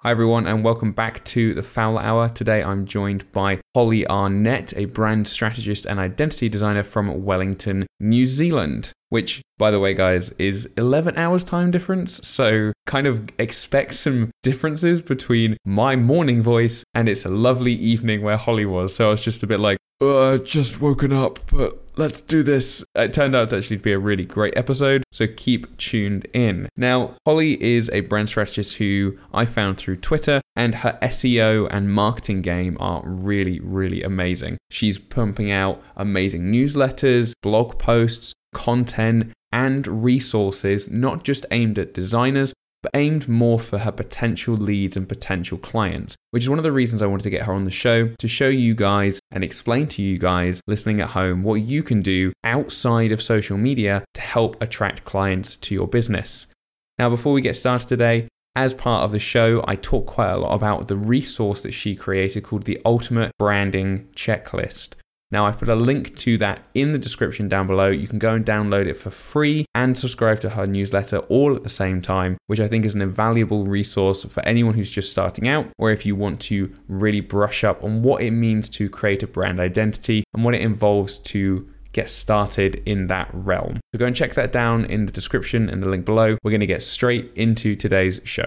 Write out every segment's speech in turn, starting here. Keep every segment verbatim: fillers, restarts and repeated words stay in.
Hi everyone and welcome back to the Fowler Hour. Today I'm joined by Holly Arnett, a brand strategist and identity designer from Wellington, New Zealand, which, by the way guys, is eleven hours time difference, so kind of expect some differences between my morning voice and it's a lovely evening where Holly was. So I was just a bit like, uh, just woken up, but let's do this. It turned out to actually be a really great episode, so keep tuned in. Now, Holly is a brand strategist who I found through Twitter, and her S E O and marketing game are really, really amazing. She's pumping out amazing newsletters, blog posts, content, and resources, not just aimed at designers, but aimed more for her potential leads and potential clients, which is one of the reasons I wanted to get her on the show, to show you guys and explain to you guys listening at home what you can do outside of social media to help attract clients to your business. Now, before we get started today, as part of the show, I talk quite a lot about the resource that she created called the Ultimate Branding Checklist. Now, I've put a link to that in the description down below. You can go and download it for free and subscribe to her newsletter all at the same time, which I think is an invaluable resource for anyone who's just starting out, or if you want to really brush up on what it means to create a brand identity and what it involves to get started in that realm. So go and check that down in the description and the link below. We're going to get straight into today's show.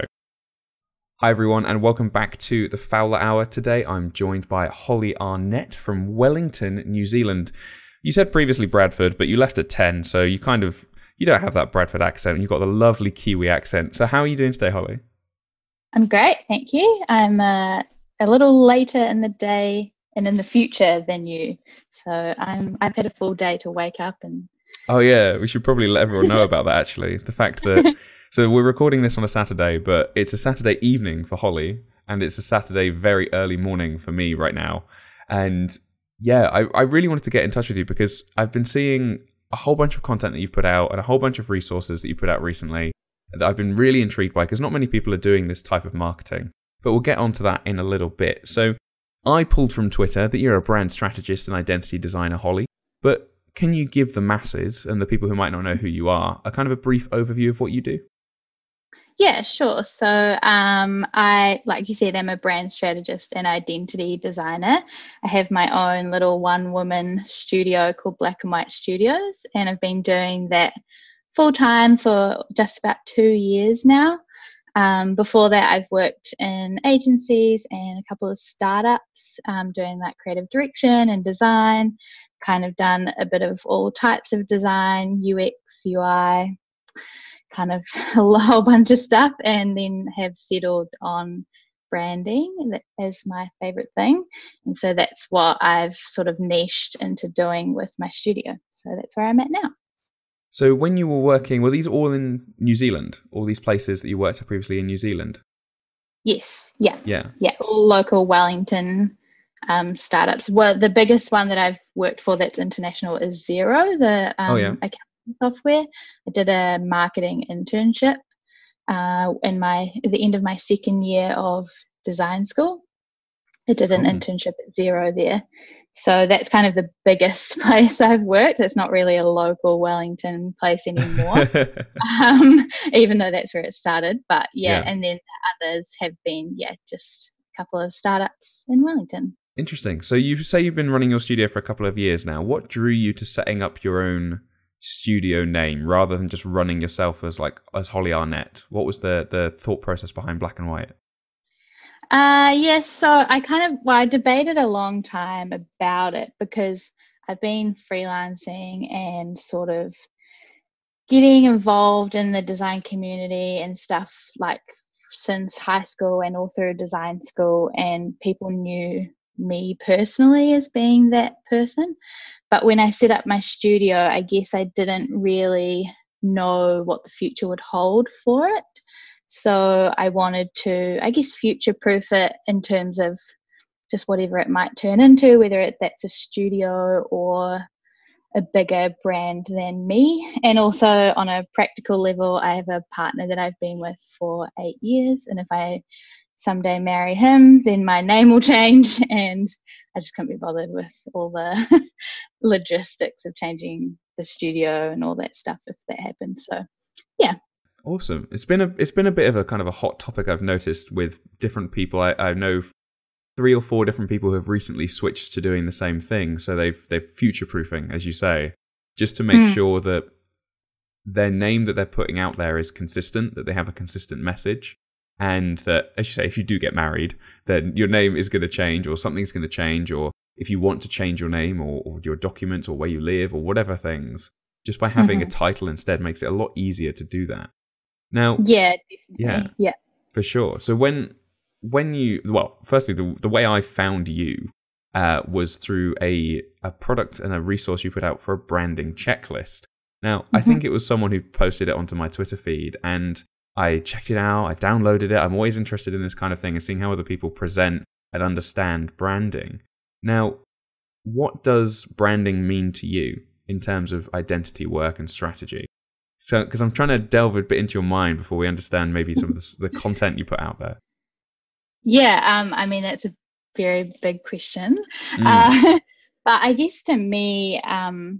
Hi everyone and welcome back to the Fowler Hour. Today I'm joined by Holly Arnett from Wellington, New Zealand. You said previously Bradford, but you left at ten, so you kind of, you don't have that Bradford accent. You've got the lovely Kiwi accent. So how are you doing today, Holly? I'm great, thank you. I'm uh, a little later in the day and in the future than you. So I'm, I've had a full day to wake up and... Oh yeah, we should probably let everyone know about that actually. The fact that... So we're recording this on a Saturday, but it's a Saturday evening for Holly, and it's a Saturday very early morning for me right now. And yeah, I, I really wanted to get in touch with you because I've been seeing a whole bunch of content that you've put out and a whole bunch of resources that you put out recently that I've been really intrigued by because not many people are doing this type of marketing. But we'll get onto that in a little bit. So I pulled from Twitter that you're a brand strategist and identity designer, Holly, but can you give the masses and the people who might not know who you are a kind of a brief overview of what you do? Yeah, sure. So um, I, like you said, I'm a brand strategist and identity designer. I have my own little one-woman studio called Black and White Studios, and I've been doing that full-time for just about two years now. Um, before that, I've worked in agencies and a couple of startups um, doing that creative direction and design, kind of done a bit of all types of design, U X, U I, kind of a whole bunch of stuff, and then have settled on branding as my favorite thing. And so that's what I've sort of niched into doing with my studio. So that's where I'm at now. So when you were working, were these all in New Zealand? All these places that you worked at previously in New Zealand? Yes. Yeah. Yeah. Yeah. All local Wellington um, startups. Well, the biggest one that I've worked for that's international is Xero, the um, oh, yeah. account software. I did a marketing internship uh, in my at the end of my second year of design school. I did an Cool. internship at Xero there. So that's kind of the biggest place I've worked. It's not really a local Wellington place anymore, um, even though that's where it started. But yeah, Yeah. and then the others have been, yeah, just a couple of startups in Wellington. Interesting. So you say you've been running your studio for a couple of years now. What drew you to setting up your own studio name rather than just running yourself as like as Holly Arnett? What was the the thought process behind Black and White? Uh yes, so I kind of well, I debated a long time about it because I've been freelancing and sort of getting involved in the design community and stuff like since high school and all through design school, and people knew me personally as being that person. But when I set up my studio, I guess I didn't really know what the future would hold for it. So I wanted to, I guess, future-proof it in terms of just whatever it might turn into, whether it, that's a studio or a bigger brand than me. And also on a practical level, I have a partner that I've been with for eight years. And if I someday marry him, then my name will change, and I just can't be bothered with all the logistics of changing the studio and all that stuff if that happens. So yeah. Awesome. It's been a it's been a bit of a kind of a hot topic I've noticed with different people. I, I know three or four different people who have recently switched to doing the same thing. So they've they're future proofing, as you say, just to make mm. sure that their name that they're putting out there is consistent, that they have a consistent message, and that, as you say, if you do get married, then your name is going to change, or something's going to change, or if you want to change your name or, or your documents or where you live or whatever things, just by having mm-hmm. a title instead makes it a lot easier to do that. Now, yeah, definitely. yeah, yeah, for sure. So when when you, well, firstly, the the way I found you uh, was through a a product and a resource you put out for a branding checklist. Now, mm-hmm. I think it was someone who posted it onto my Twitter feed, and I checked it out. I downloaded it. I'm always interested in this kind of thing and seeing how other people present and understand branding. Now, what does branding mean to you in terms of identity work and strategy? So, because I'm trying to delve a bit into your mind before we understand maybe some of the, the content you put out there. Yeah, um, I mean, that's a very big question. Mm. Uh, but I guess to me, um,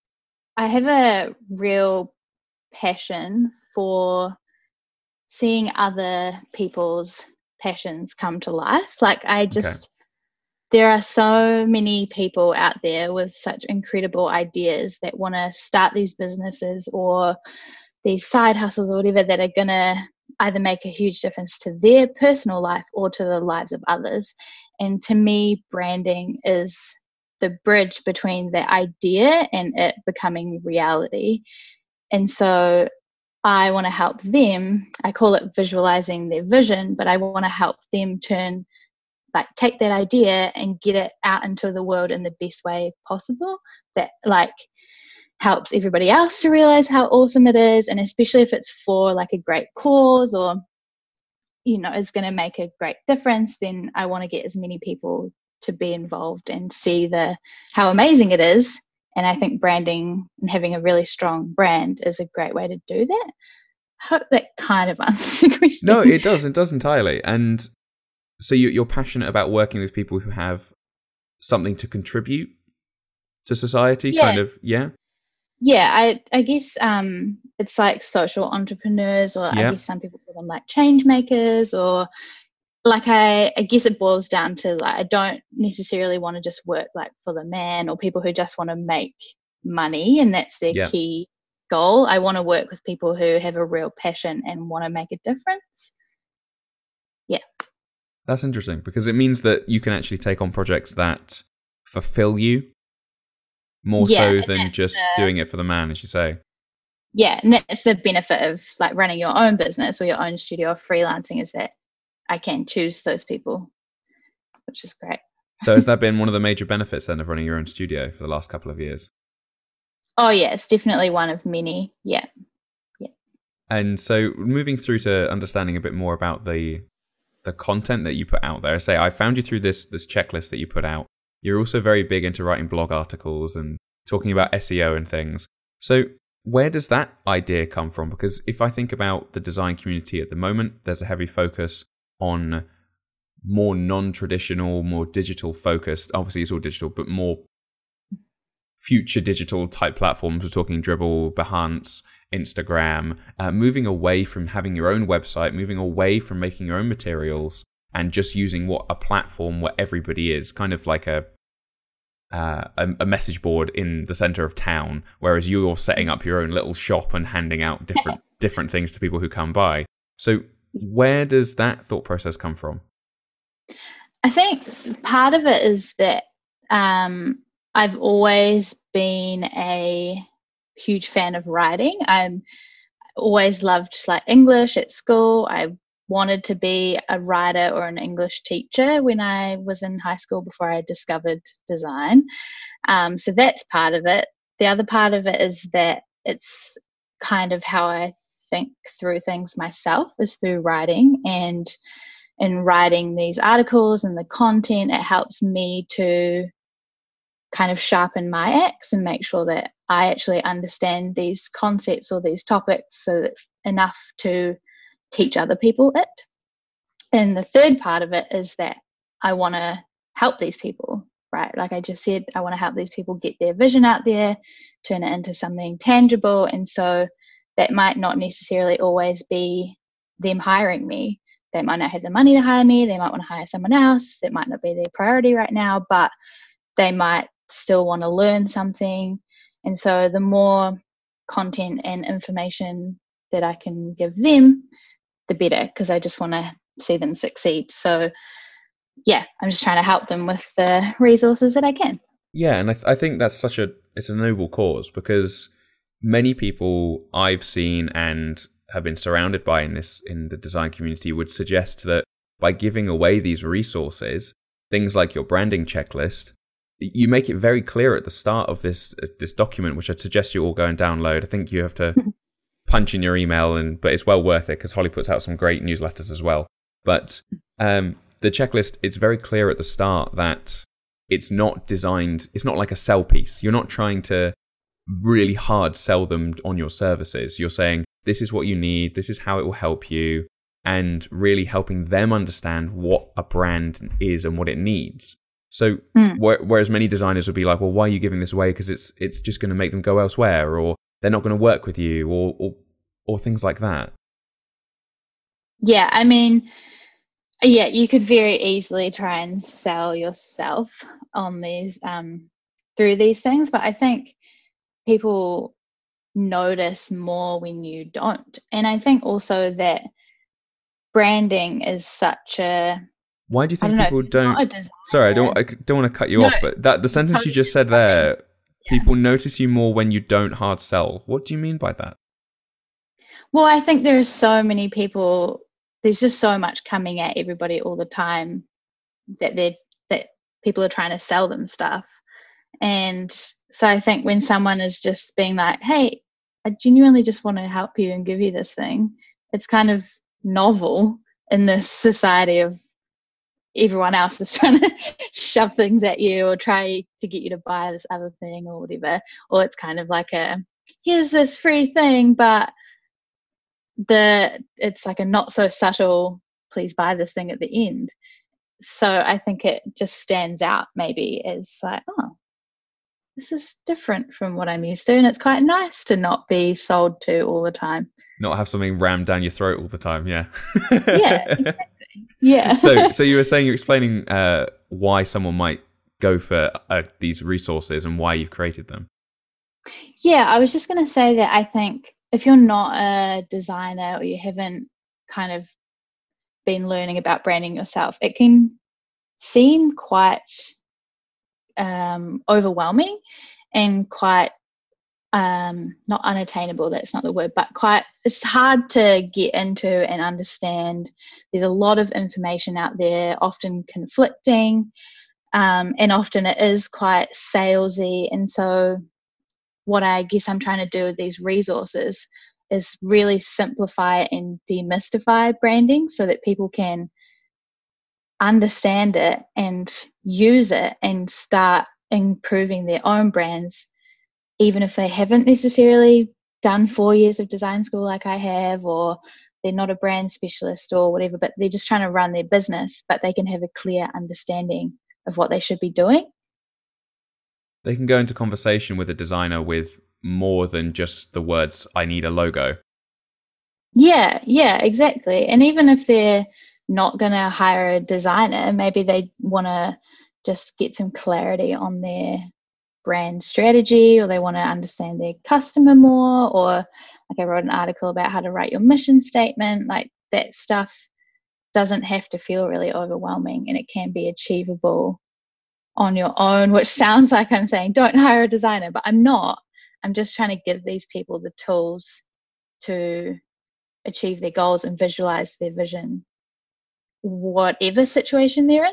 I have a real passion for seeing other people's passions come to life. Like, I just... Okay. There are so many people out there with such incredible ideas that want to start these businesses or these side hustles or whatever that are going to either make a huge difference to their personal life or to the lives of others. And to me, branding is the bridge between the idea and it becoming reality. And so I want to help them. I call it visualizing their vision, but I want to help them turn like take that idea and get it out into the world in the best way possible that like helps everybody else to realize how awesome it is, and especially if it's for like a great cause or you know is going to make a great difference, then I want to get as many people to be involved and see the how amazing it is. And I think branding and having a really strong brand is a great way to do that. I hope that kind of answers the question. No, it does. It does entirely. And so you're passionate about working with people who have something to contribute to society, yeah. kind of, yeah? Yeah, I I guess um, it's like social entrepreneurs, or yeah. I guess some people call them like change makers, or like I, I guess it boils down to like I don't necessarily want to just work like for the man or people who just want to make money and that's their yeah. key goal. I want to work with people who have a real passion and want to make a difference. Yeah. That's interesting because it means that you can actually take on projects that fulfill you more yeah, so than just the, doing it for the man, as you say. Yeah, and that's the benefit of like running your own business or your own studio or freelancing, is that I can choose those people, which is great. So has that been one of the major benefits then of running your own studio for the last couple of years? Oh yeah, it's definitely one of many. Yeah. Yeah. And so moving through to understanding a bit more about the the content that you put out there. Say I found you through this this checklist that you put out. You're also very big into writing blog articles and talking about S E O and things. So where does that idea come from? Because if I think about the design community at the moment, there's a heavy focus on more non-traditional, more digital focused. Obviously it's all digital, but more future digital type platforms. We're talking Dribbble, Behance, Instagram, uh, moving away from having your own website, moving away from making your own materials and just using what a platform where everybody is, kind of like a, uh, a a message board in the center of town, whereas you're setting up your own little shop and handing out different different things to people who come by. So where does that thought process come from? I think part of it is that um, I've always been a huge fan of writing. I'm always loved like English at school. I wanted to be a writer or an English teacher when I was in high school before I discovered design. Um, so that's part of it. The other part of it is that it's kind of how I think through things myself is through writing, and in writing these articles and the content, it helps me to kind of sharpen my axe and make sure that I actually understand these concepts or these topics so that enough to teach other people it. And the third part of it is that I want to help these people, right? Like I just said, I want to help these people get their vision out there, turn it into something tangible. And so that might not necessarily always be them hiring me. They might not have the money to hire me. They might want to hire someone else. It might not be their priority right now, but they might still want to learn something. And so the more content and information that I can give them, the better, because I just want to see them succeed. So yeah, I'm just trying to help them with the resources that I can. Yeah, and I, th- I think that's such a, it's a noble cause, because many people I've seen and have been surrounded by in this, in the design community, would suggest that by giving away these resources, things like your branding checklist, you make it very clear at the start of this this document, which I'd suggest you all go and download. I think you have to punch in your email, and but it's well worth it because Holly puts out some great newsletters as well. But um, the checklist, it's very clear at the start that it's not designed, it's not like a sell piece. You're not trying to really hard sell them on your services. You're saying, this is what you need, this is how it will help you, and really helping them understand what a brand is and what it needs. So mm. wh- whereas many designers would be like, well, why are you giving this away? Because it's it's just going to make them go elsewhere, or they're not going to work with you, or, or or things like that. Yeah, I mean, yeah, you could very easily try and sell yourself on these um, through these things, but I think people notice more when you don't. And I think also that branding is such a Why do you think don't people know, don't? Sorry, I don't. I don't want to cut you no, off, but that the sentence you just said there, yeah. People notice you more when you don't hard sell. What do you mean by that? Well, I think there are so many people. There's just so much coming at everybody all the time that they that people are trying to sell them stuff, and so I think when someone is just being like, "Hey, I genuinely just want to help you and give you this thing," it's kind of novel in this society of everyone else is trying to shove things at you or try to get you to buy this other thing or whatever. Or it's kind of like a, here's this free thing, but the it's like a not so subtle, please buy this thing at the end. So I think it just stands out maybe as like, oh, this is different from what I'm used to. And it's quite nice to not be sold to all the time. Not have something rammed down your throat all the time. Yeah. Yeah. Exactly. Yeah. so, so you were saying, you're explaining uh, why someone might go for uh, these resources and why you've created them. Yeah, I was just going to say that I think if you're not a designer or you haven't kind of been learning about branding yourself, it can seem quite um, overwhelming and quite um, not unattainable, that's not the word, but quite, it's hard to get into and understand. There's a lot of information out there, often conflicting, um, and often it is quite salesy. And so what I guess I'm trying to do with these resources is really simplify and demystify branding so that people can understand it and use it and start improving their own brands, even if they haven't necessarily done four years of design school like I have, or they're not a brand specialist or whatever, but they're just trying to run their business, but they can have a clear understanding of what they should be doing. They can go into conversation with a designer with more than just the words, I need a logo. Yeah, yeah, exactly. And even if they're not going to hire a designer, maybe they want to just get some clarity on their brand strategy, or they want to understand their customer more, or like I wrote an article about how to write your mission statement. Like that stuff doesn't have to feel really overwhelming, and it can be achievable on your own, which sounds like I'm saying don't hire a designer, but I'm not. I'm just trying to give these people the tools to achieve their goals and visualize their vision, whatever situation they're in.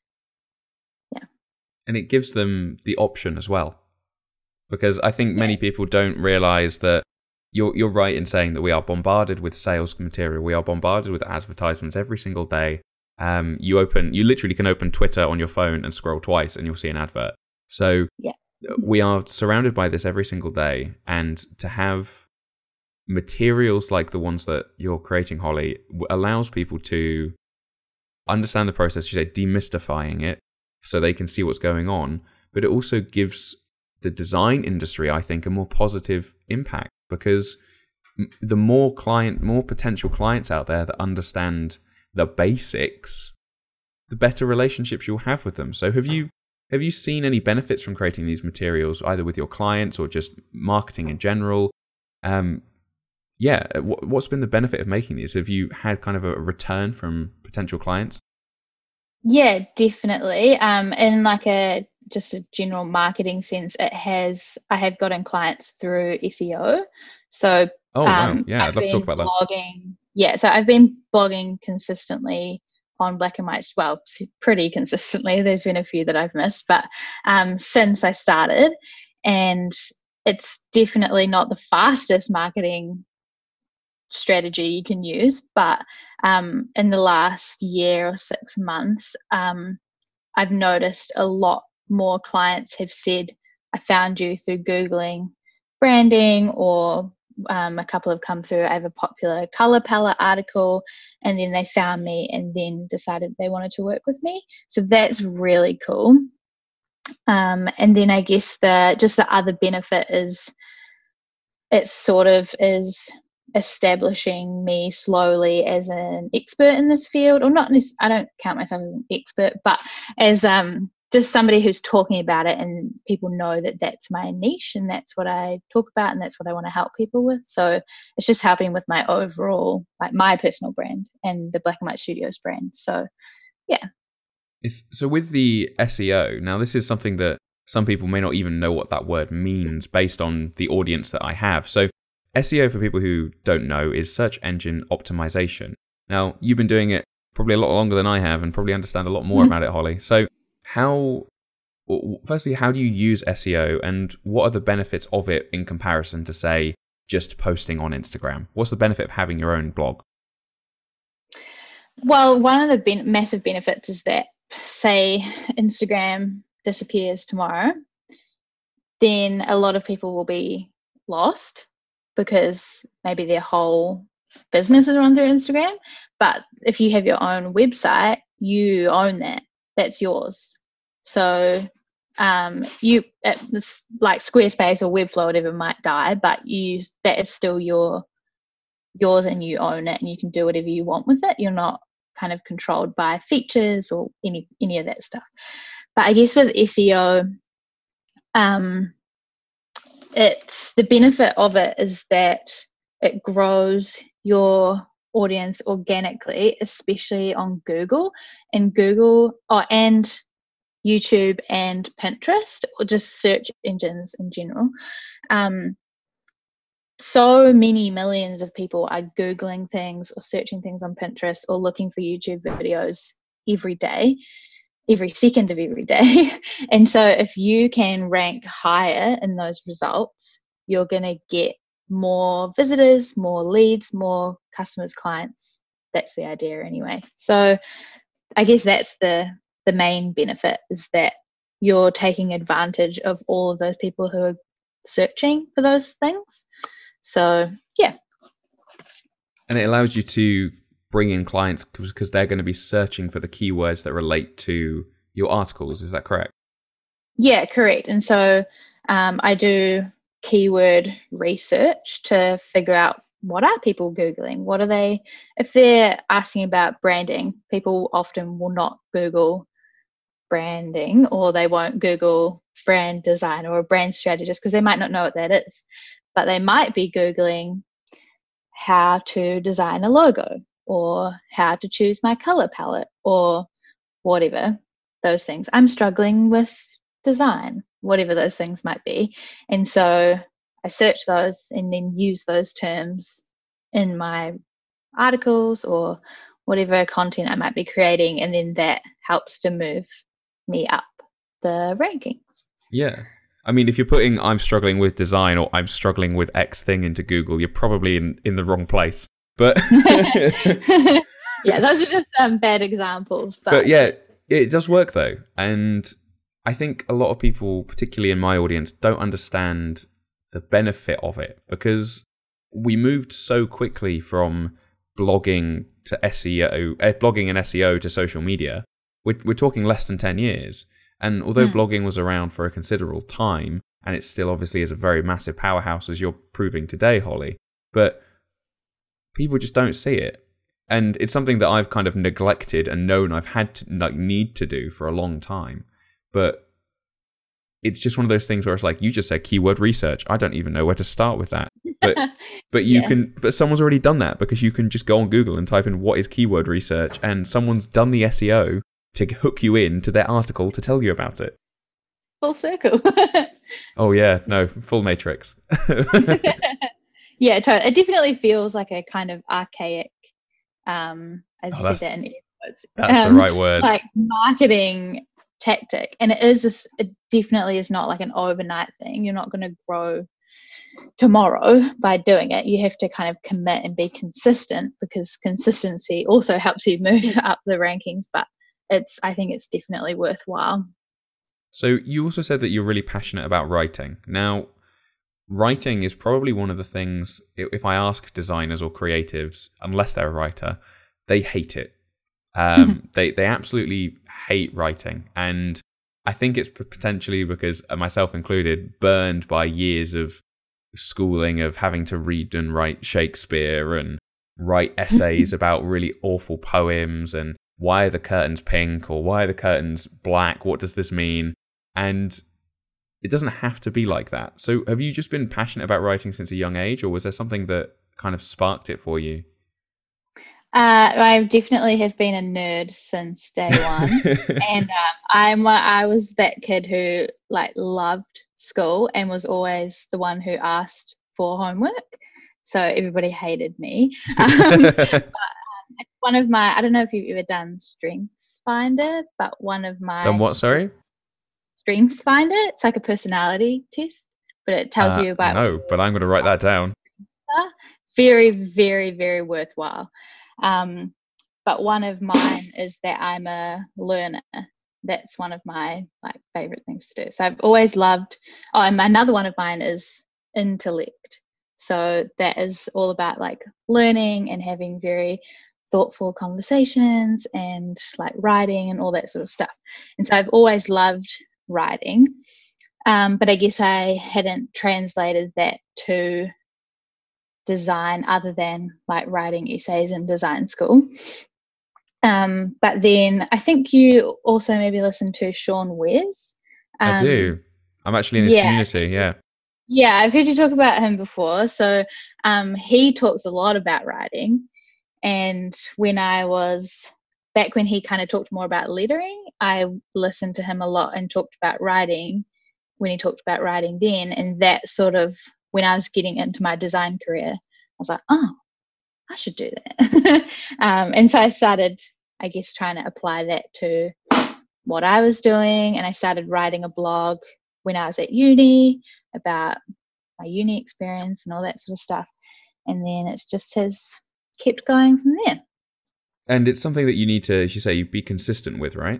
Yeah. And it gives them the option as well. Because I think many people don't realize that you're you're right in saying that we are bombarded with sales material. We are bombarded with advertisements every single day. Um, you open, you literally can open Twitter on your phone and scroll twice and you'll see an advert. So yeah. We are surrounded by this every single day, and to have materials like the ones that you're creating, Holly, allows people to understand the process, you say, demystifying it so they can see what's going on, but it also gives the design industry, I think, a more positive impact, because the more client, more potential clients out there that understand the basics, the better relationships you'll have with them. So have you have you seen any benefits from creating these materials, either with your clients or just marketing in general? Um, yeah, what's been the benefit of making these? Have you had kind of a return from potential clients? Yeah, definitely. Um, in like a just a general marketing sense, it has. I have gotten clients through S E O. So oh wow, um, yeah, I've I'd love to talk been about blogging. Yeah, so I've been blogging consistently on Black and White. Well, pretty consistently. There's been a few that I've missed, but um, since I started, and it's definitely not the fastest marketing strategy you can use, but um, in the last year or six months, um, I've noticed a lot more clients have said, I found you through Googling branding, or um, a couple have come through, I have a popular color palette article, and then they found me and then decided they wanted to work with me. So that's really cool. Um, and then I guess the just the other benefit is it sort of is establishing me slowly as an expert in this field, or not. I don't count myself as an expert, but as um just somebody who's talking about it, and people know that that's my niche and that's what I talk about and that's what I want to help people with. So it's just helping with my overall, like my personal brand and the Black and White Studios brand. So yeah. It's, so with the S E O, now this is something that some people may not even know what that word means based on the audience that I have. So S E O, for people who don't know, is search engine optimization. Now, you've been doing it probably a lot longer than I have and probably understand a lot more about it, Holly. So how, firstly, how do you use S E O, and what are the benefits of it in comparison to, say, just posting on Instagram? What's the benefit of having your own blog? Well, one of the ben- massive benefits is that, say, Instagram disappears tomorrow, then a lot of people will be lost because maybe their whole business is run through Instagram. But if you have your own website, you own that. That's yours. So um, you, it's like Squarespace or Webflow, whatever, might die, but you that is still your yours, and you own it, and you can do whatever you want with it. You're not kind of controlled by features or any any of that stuff. But I guess with S E O, um, it's the benefit of it is that it grows your audience organically, especially on Google and Google oh, and YouTube and Pinterest, or just search engines in general. Um, so many millions of people are Googling things or searching things on Pinterest or looking for YouTube videos every day, every second of every day. And so if you can rank higher in those results, you're going to get more visitors, more leads, more customers, clients. That's the idea anyway. So I guess that's the the main benefit, is that you're taking advantage of all of those people who are searching for those things. So yeah. And it allows you to bring in clients because they're going to be searching for the keywords that relate to your articles. Is that correct? Yeah, correct. And so um, I do keyword research to figure out, what are people Googling? What are they, if they're asking about branding, people often will not Google branding, or they won't Google brand design or a brand strategist because they might not know what that is. But they might be Googling how to design a logo, or how to choose my color palette, or whatever those things. I'm struggling with design, whatever those things might be. And so I search those and then use those terms in my articles or whatever content I might be creating. And then that helps to move me up the rankings. Yeah. I mean, if you're putting I'm struggling with design or I'm struggling with X thing into Google, you're probably in, in the wrong place. But yeah, those are just um, bad examples. But. but yeah, it does work though. And I think a lot of people, particularly in my audience, don't understand the benefit of it, because we moved so quickly from blogging to S E O, uh, blogging and S E O to social media. We're, we're talking less than ten years. And although mm. blogging was around for a considerable time, and it still obviously is a very massive powerhouse, as you're proving today, Holly, but people just don't see it. And it's something that I've kind of neglected and known I've had to like need to do for a long time. But it's just one of those things where it's like, you just said keyword research. I don't even know where to start with that. But but you yeah. can but someone's already done that, because you can just go on Google and type in what is keyword research, and someone's done the S E O to hook you in to their article to tell you about it. Full circle. Oh yeah, no, full matrix. Yeah, totally. It definitely feels like a kind of archaic, um, as oh, you said that in episodes. That's um, the right word. Like marketing tactic, and it is. A, it definitely is not like an overnight thing. You're not going to grow tomorrow by doing it. You have to kind of commit and be consistent, because consistency also helps you move up the rankings. But it's, I think it's definitely worthwhile. So you also said that you're really passionate about writing. Now, writing is probably one of the things, if I ask designers or creatives, unless they're a writer, they hate it. Um, they they absolutely hate writing. And I think it's potentially because, myself included, burned by years of schooling of having to read and write Shakespeare and write essays about really awful poems and why are the curtains pink or why are the curtains black? What does this mean? And it doesn't have to be like that. So have you just been passionate about writing since a young age, or was there something that kind of sparked it for you? Uh, I definitely have been a nerd since day one, and um, I'm I was that kid who like loved school and was always the one who asked for homework. So everybody hated me. Um, but, um, one of my I don't know if you've ever done Strengths Finder, but one of my done what? Sorry. Strengths Finder. It's like a personality test, but it tells uh, you about. No, but I'm going to write that down. Very, very, very worthwhile. Um, but one of mine is that I'm a learner. That's one of my like favorite things to do. So I've always loved. Oh, and another one of mine is intellect. So that is all about like learning and having very thoughtful conversations and like writing and all that sort of stuff. And so I've always loved writing, um, but I guess I hadn't translated that to design other than like writing essays in design school. Um, but then I think you also maybe listen to Sean Wes. Um, I do. I'm actually in his yeah. community, yeah. Yeah, I've heard you talk about him before. So um, he talks a lot about writing. And when I was, back when he kind of talked more about lettering, I listened to him a lot and talked about writing when he talked about writing then. And that sort of, when I was getting into my design career, I was like, oh, I should do that. um, and so I started, I guess, trying to apply that to what I was doing. And I started writing a blog when I was at uni about my uni experience and all that sort of stuff. And then it just has kept going from there. And it's something that you need to, as you say, be consistent with, right?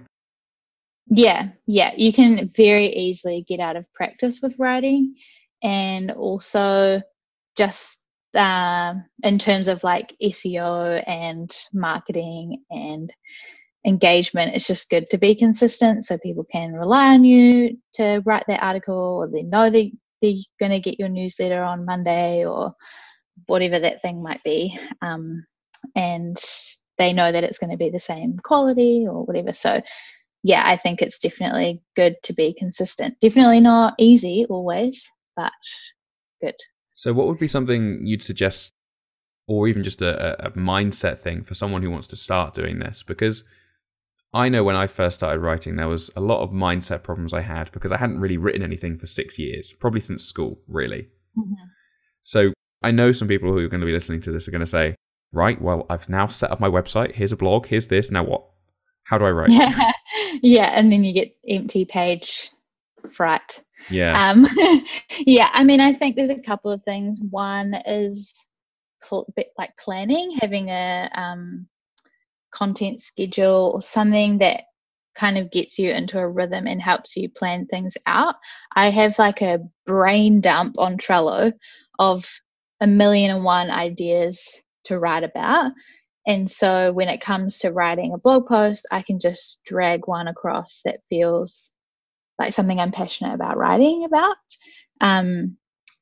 Yeah, yeah. You can very easily get out of practice with writing. And also just um, in terms of like S E O and marketing and engagement, it's just good to be consistent so people can rely on you to write their article, or they know that they're going to get your newsletter on Monday or whatever that thing might be. Um, and they know that it's going to be the same quality or whatever. So yeah, I think it's definitely good to be consistent. Definitely not easy always, but good. So what would be something you'd suggest, or even just a, a mindset thing for someone who wants to start doing this? Because I know when I first started writing, there was a lot of mindset problems I had because I hadn't really written anything for six years, probably since school, really. Mm-hmm. So I know some people who are going to be listening to this are going to say, right, well, I've now set up my website. Here's a blog. Here's this. Now what? How do I write? Yeah, yeah. And then you get empty page fright. Yeah. Um, yeah, I mean, I think there's a couple of things. One is pl- bit like planning, having a um, content schedule or something that kind of gets you into a rhythm and helps you plan things out. I have like a brain dump on Trello of a million and one ideas to write about. And so when it comes to writing a blog post, I can just drag one across that feels like something I'm passionate about writing about. Um,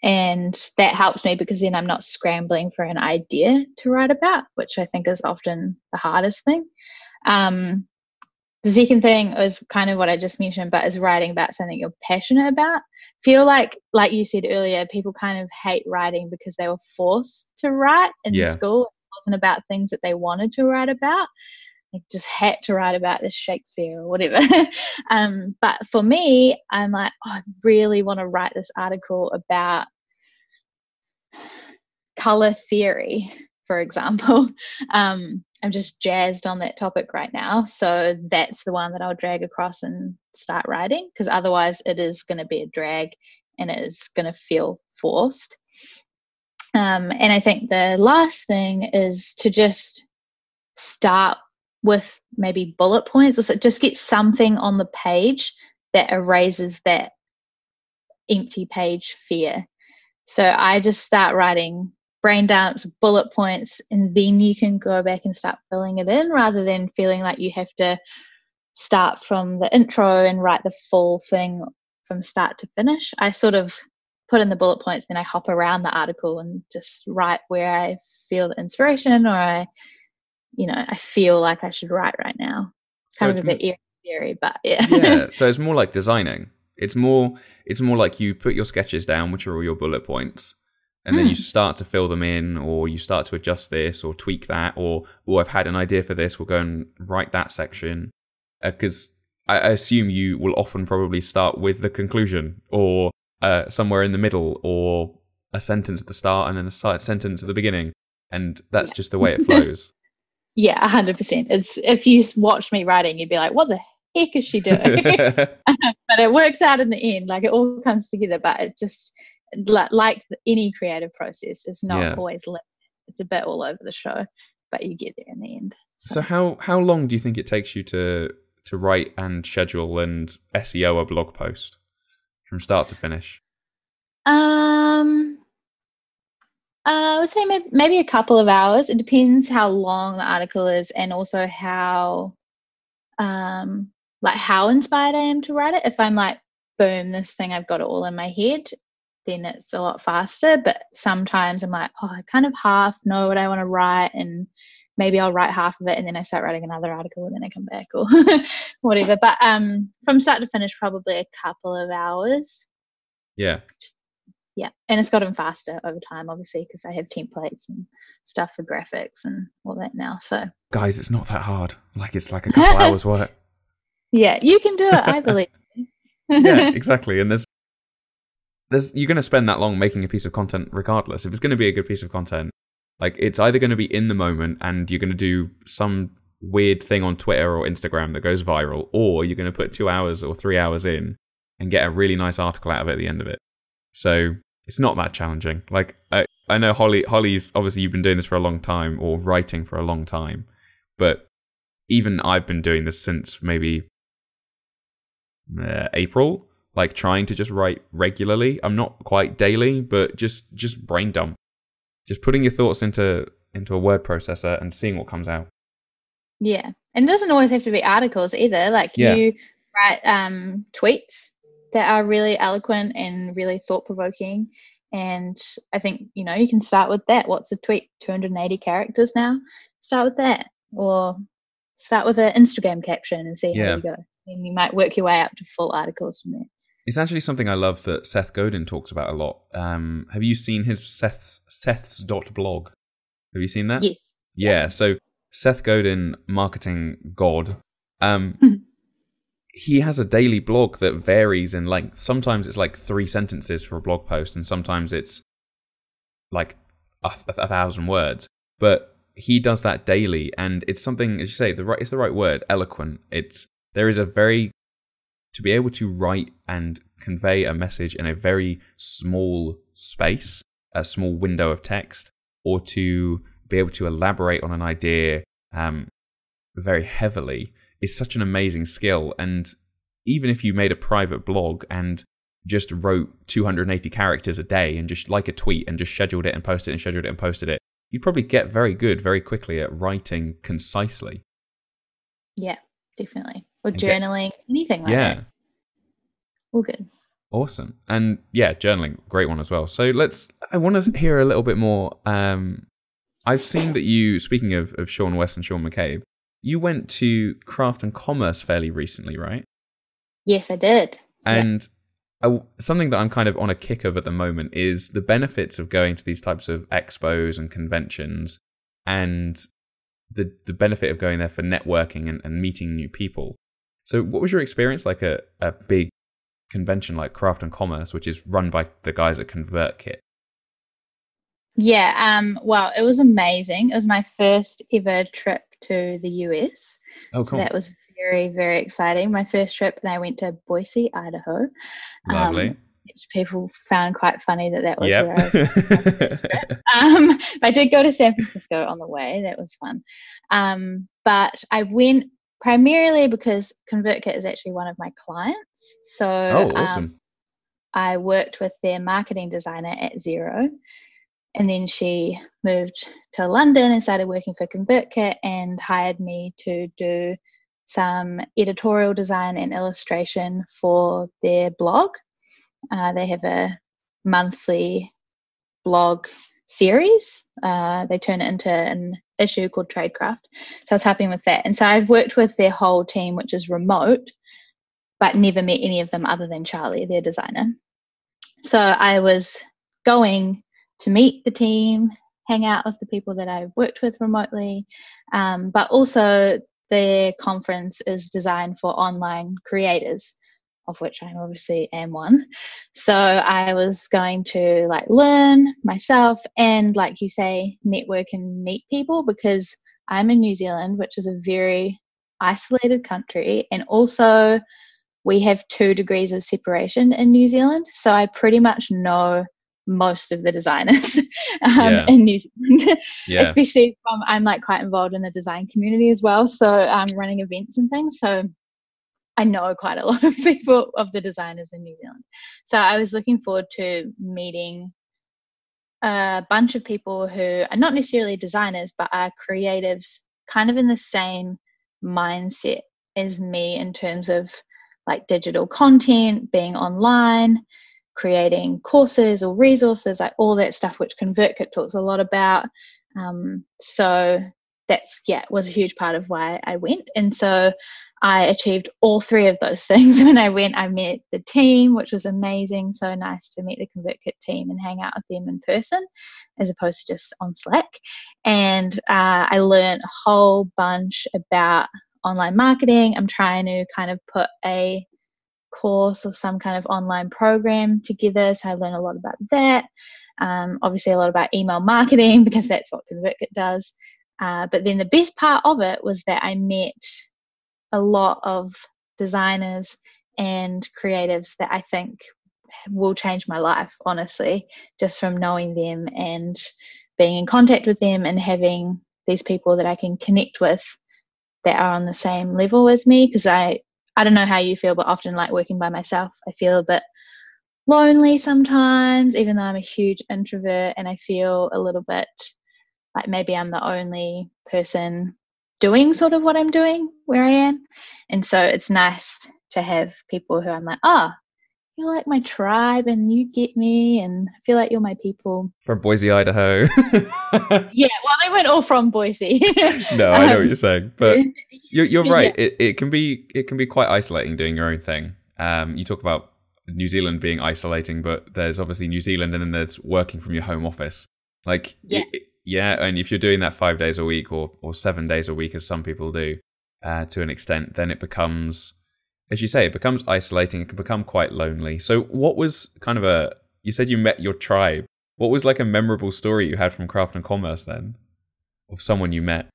And that helps me because then I'm not scrambling for an idea to write about, which I think is often the hardest thing. Um, the second thing is kind of what I just mentioned, but is writing about something you're passionate about. Feel like, like you said earlier, people kind of hate writing because they were forced to write in Yeah. school. It wasn't about things that they wanted to write about. They just had to write about this Shakespeare or whatever. um, but for me, I'm like, oh, I really want to write this article about color theory, for example. Um, I'm just jazzed on that topic right now. So that's the one that I'll drag across and start writing, because otherwise it is going to be a drag and it is going to feel forced. Um, and I think the last thing is to just start with maybe bullet points, or so just get something on the page that erases that empty page fear. So I just start writing brain dumps, bullet points, and then you can go back and start filling it in, rather than feeling like you have to start from the intro and write the full thing from start to finish. I sort of put in the bullet points, then I hop around the article and just write where I feel the inspiration, or I, you know, I feel like I should write right now. So Kind it's of a bit eerie, but yeah. yeah, so it's more like designing. It's more it's more like you put your sketches down, which are all your bullet points, and then Mm. you start to fill them in, or you start to adjust this or tweak that, or oh, I've had an idea for this, we'll go and write that section. Because uh, I, I assume you will often probably start with the conclusion, or uh, somewhere in the middle, or a sentence at the start and then a si- sentence at the beginning, and that's Yeah. just the way it flows. Yeah, one hundred percent. It's, if you watch me writing, you'd be like, what the heck is she doing? But it works out in the end. Like, it all comes together, but it's just like, like any creative process, it's not Yeah. always linear. It's a bit all over the show, but you get there in the end. So how how long do you think it takes you to to write and schedule and S E O a blog post from start to finish? Um, uh, I would say maybe, maybe a couple of hours. It depends how long the article is, and also how, um, like how inspired I am to write it. If I'm like, boom, this thing, I've got it all in my head, then it's a lot faster. But sometimes I'm like, oh, I kind of half know what I want to write, and maybe I'll write half of it and then I start writing another article and then I come back, or whatever. But um, from start to finish, probably a couple of hours. Yeah. Yeah, and it's gotten faster over time, obviously, because I have templates and stuff for graphics and all that now. So, Guys, it's not that hard. Like, it's like a couple hours work. Yeah, you can do it, I believe. Yeah, exactly. And there's there's you're going to spend that long making a piece of content regardless. If it's going to be a good piece of content, like, it's either going to be in the moment and you're going to do some weird thing on Twitter or Instagram that goes viral, or you're going to put two hours or three hours in and get a really nice article out of it at the end of it. So it's not that challenging. Like, I, I know Holly, Holly's obviously, you've been doing this for a long time, or writing for a long time, but even I've been doing this since maybe uh, April, like trying to just write regularly. I'm not quite daily, but just just brain dump, just putting your thoughts into into a word processor and seeing what comes out. Yeah, and it doesn't always have to be articles either. Like, Yeah. you write um, tweets that are really eloquent and really thought-provoking, and I think, you know, you can start with that. What's a tweet? two hundred eighty characters now? Start with that, or start with an Instagram caption and see Yeah. how you go. And you might work your way up to full articles from there. It's actually something I love that Seth Godin talks about a lot. Um, have you seen his Seth's Seth's dot blog? Have you seen that? Yes. Yeah. So Seth Godin, marketing god, um, he has a daily blog that varies in length. Sometimes it's like three sentences for a blog post, and sometimes it's like a, a thousand words. But he does that daily, and it's something, as you say, the right it's the right word, eloquent. It's there is a very to be able to write and convey a message in a very small space, a small window of text, or to be able to elaborate on an idea um, very heavily, is such an amazing skill. And even if you made a private blog and just wrote two hundred eighty characters a day and just like a tweet and just scheduled it and posted it and scheduled it and posted it, you'd probably get very good very quickly at writing concisely. Yeah, definitely. Or And get- journaling, anything like yeah. that. All good. Awesome. And yeah, journaling, great one as well. So let's, I want to hear a little bit more. Um, I've seen that you, speaking of, of Sean West and Sean McCabe, you went to Craft and Commerce fairly recently, right? Yes, I did. And yeah. I, something that I'm kind of on a kick of at the moment is the benefits of going to these types of expos and conventions, and the, the benefit of going there for networking and, and meeting new people. So what was your experience like a, a big convention like Craft and Commerce, which is run by the guys at ConvertKit? Yeah, um, well, it was amazing. It was my first ever trip to the U S. Oh, so cool. That was very, very exciting. My first trip, and I went to Boise, Idaho. Lovely. Um, which people found quite funny that that was yep. where I was. My first trip. Um, I did go to San Francisco on the way. That was fun. Um, but I went primarily because ConvertKit is actually one of my clients. So oh, awesome. um, I worked with their marketing designer at Xero. And then she moved to London and started working for ConvertKit and hired me to do some editorial design and illustration for their blog. Uh, they have a monthly blog series. Uh, they turn it into an issue called Tradecraft. So I was helping with that. And so I've worked with their whole team, which is remote, but never met any of them other than Charlie, their designer. So I was going to meet the team, hang out with the people that I've worked with remotely, um, but also their conference is designed for online creators, of which I obviously am one. So I was going to like learn myself and, like you say, network and meet people, because I'm in New Zealand, which is a very isolated country, and also we have two degrees of separation in New Zealand. So I pretty much know most of the designers um, yeah. in New Zealand, yeah. especially from, I'm like quite involved in the design community as well. So I'm um, running events and things. So I know quite a lot of people, of the designers in New Zealand. So I was looking forward to meeting a bunch of people who are not necessarily designers, but are creatives kind of in the same mindset as me in terms of like digital content, being online, creating courses or resources, like all that stuff, which ConvertKit talks a lot about. Um, so that's, yeah, was a huge part of why I went. And so I achieved all three of those things when I went. I met the team, which was amazing. So nice to meet the ConvertKit team and hang out with them in person as opposed to just on Slack. And uh, I learned a whole bunch about online marketing. I'm trying to kind of put a course or some kind of online program together. So I learned a lot about that. Um, obviously a lot about email marketing, because that's what ConvertKit does. Uh, but then the best part of it was that I met a lot of designers and creatives that I think will change my life, honestly, just from knowing them and being in contact with them and having these people that I can connect with that are on the same level as me. Because I I don't know how you feel, but often like working by myself, I feel a bit lonely sometimes, even though I'm a huge introvert, and I feel a little bit like maybe I'm the only person doing sort of what I'm doing where I am. And so it's nice to have people who I'm like, oh, you're like my tribe and you get me, and I feel like you're my people. From Boise, Idaho. Yeah, well, they weren't all from Boise. No, I know um, what you're saying, but you're, you're right. Yeah. It it can be it can be quite isolating doing your own thing. Um, you talk about New Zealand being isolating, but there's obviously New Zealand, and then there's working from your home office. Like, yeah, it, yeah, and if you're doing that five days a week or or seven days a week, as some people do, uh, to an extent, then it becomes, as you say, it becomes isolating. It can become quite lonely. So what was kind of a, you said you met your tribe. What was like a memorable story you had from Craft and Commerce then? Of someone you met?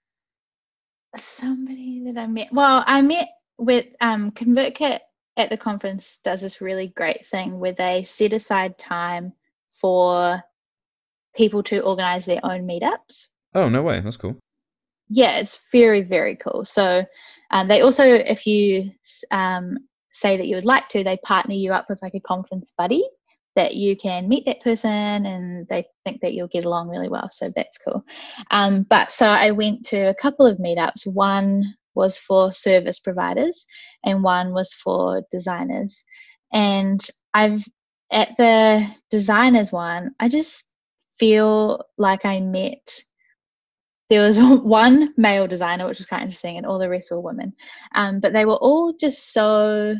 Somebody that I met. Well, I met with um, ConvertKit at the conference does this really great thing where they set aside time for people to organize their own meetups. Oh, no way. That's cool. Yeah, it's very, very cool. So um, they also, if you um, say that you would like to, they partner you up with like a conference buddy that you can meet that person and they think that you'll get along really well. So that's cool. Um, but so I went to a couple of meetups. One was for service providers and one was for designers. And I've at the designers one, I just feel like I met, there was one male designer, which was quite interesting, and all the rest were women. Um, but they were all just so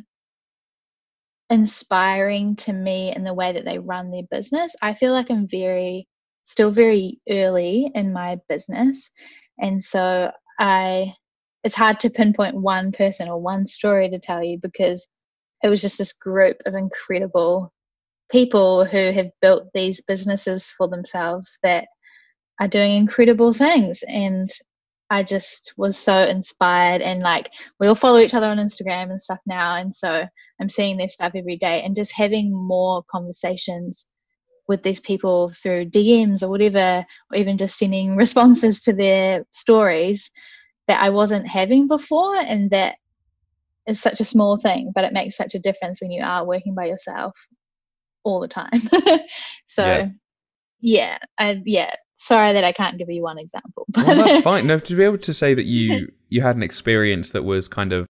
inspiring to me in the way that they run their business. I feel like I'm very, still very early in my business. And so I, it's hard to pinpoint one person or one story to tell you, because it was just this group of incredible people who have built these businesses for themselves that are doing incredible things. And I just was so inspired, and like we all follow each other on Instagram and stuff now, and so I'm seeing their stuff every day, and just having more conversations with these people through D Ms or whatever, or even just sending responses to their stories that I wasn't having before. And that is such a small thing, but it makes such a difference when you are working by yourself all the time. So Yeah. yeah, I yeah. Sorry that I can't give you one example. But Well, that's fine. No, to be able to say that you you had an experience that was kind of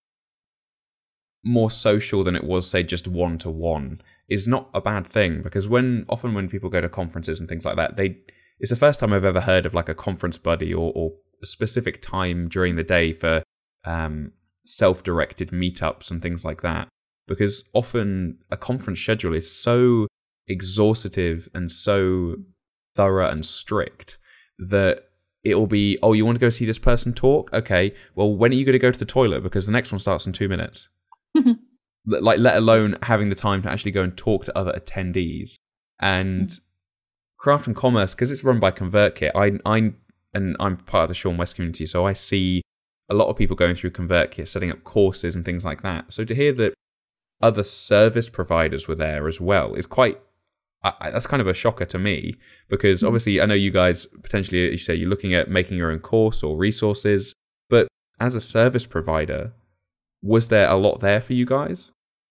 more social than it was, say, just one to one, is not a bad thing. Because when often when people go to conferences and things like that, they it's the first time I've ever heard of like a conference buddy, or, or a specific time during the day for um, self-directed meetups and things like that. Because often a conference schedule is so exhaustive and so thorough and strict that it'll be, oh, you want to go see this person talk? Okay, well, when are you going to go to the toilet? Because the next one starts in two minutes. Like, let alone having the time to actually go and talk to other attendees. And Craft and Commerce, because it's run by ConvertKit, I, I, and I'm part of the Sean West community, so I see a lot of people going through ConvertKit, setting up courses and things like that. So to hear that other service providers were there as well is quite, I, that's kind of a shocker to me, because obviously I know you guys potentially, you say you're looking at making your own course or resources, but as a service provider, was there a lot there for you guys?